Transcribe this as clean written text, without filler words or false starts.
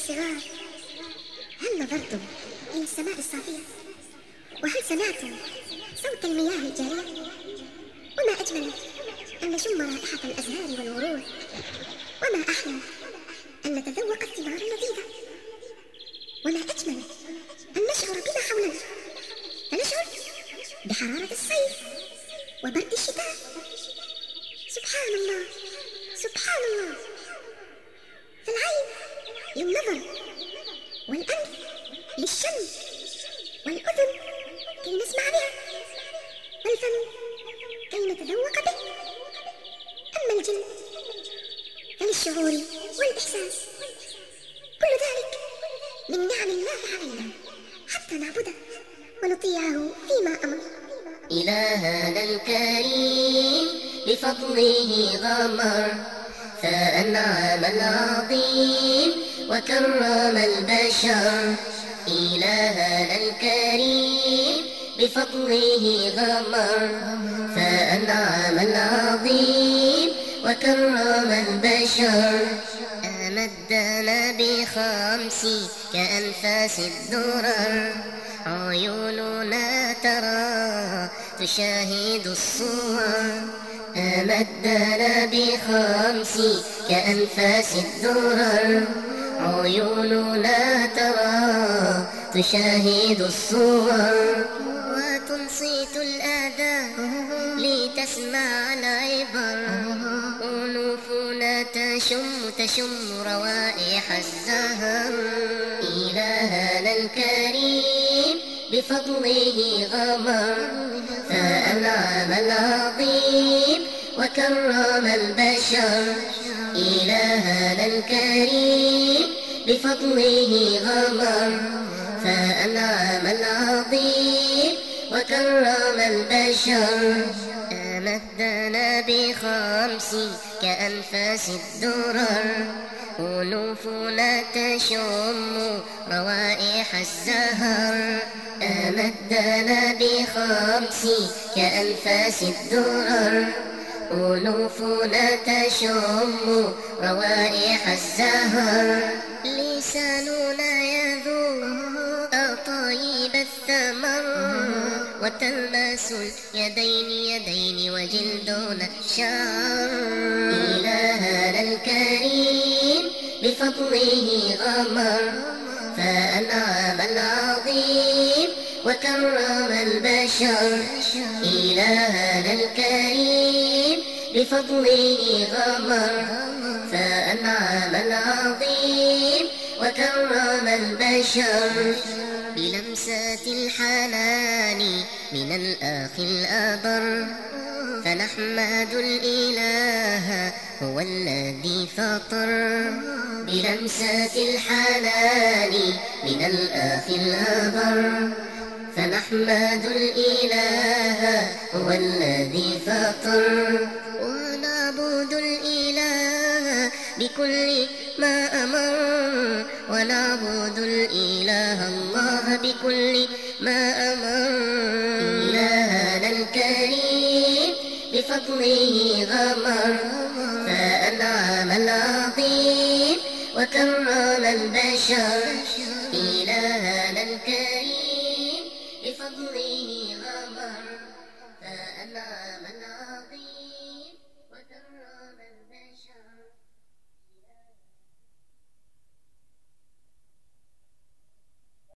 الصغار، هل نظرتم إلى السماء الصافية؟ وهل سمعتم صوت المياه الجارية؟ وما أجمل أن نشم رائحة الأزهار والورود، وما أحلى أن نتذوق الثمار اللذيذة، وما أجمل أن نشعر بما حولنا، فنشعر بحرارة الصيف وبرد الشتاء. سبحان الله، سبحان الله. فالعين للنظر، والأنف للشم، والأذن كي نسمع بها، والفم كي نتذوق به. أما الجلد فللشعور والإحساس. كل ذلك من نعم الله علينا حتى نعبده ونطيعه فيما أمر. إلهنا الكريم بفضله غمر، فأنعم العظيم وكرم البشر. إلهنا الكريم بفضله غمر، فأنعم العظيم وكرم البشر. أمدنا بخمس كأنفاس الدرر، عيوننا ترى تشاهد الصور. أمدنا بخمس كأنفاس الدرر، عيوننا ترى تشاهد الصور. وتنصت الآذان لتسمع العبر، أنوفنا تشم روائح الزهر. إلهنا الكريم بفضله غمر، فأنعم العظيم وكرم البشر. إلهنا الكريم بفضله غمر، فأنعم العظيم وكرم البشر. أمدنا بخمس كأنفاس الدرر، أنوفنا تشم روائح الزهر. أمدنا بخمس كأنفاس الدرر، أنوفنا تشم روائح الزهر. لساننا يذوق طيب الثمر، وتلمس اليدين وجلدنا شعر. إلهنا الكريم بفضله غمر، فأنعم العظيم وكرم البشر. إلهنا الكريم بفضله غمر، فأنعم العظيم وكرم البشر. بلمسات الحنان من الآخ الأبر، فنحمد الإله هو الذي فطر. بلمسات الحنان من الآخ الأبر، فنحمد الإله هو الذي فطر. ونعبد الإله بكل ما أمر، ونعبد الإله الله بكل ما أمر. إلهنا الكريم بفضله غمر، فأنعم العظيم وكرم البشر. إلهنا الكريم بفضله غمر.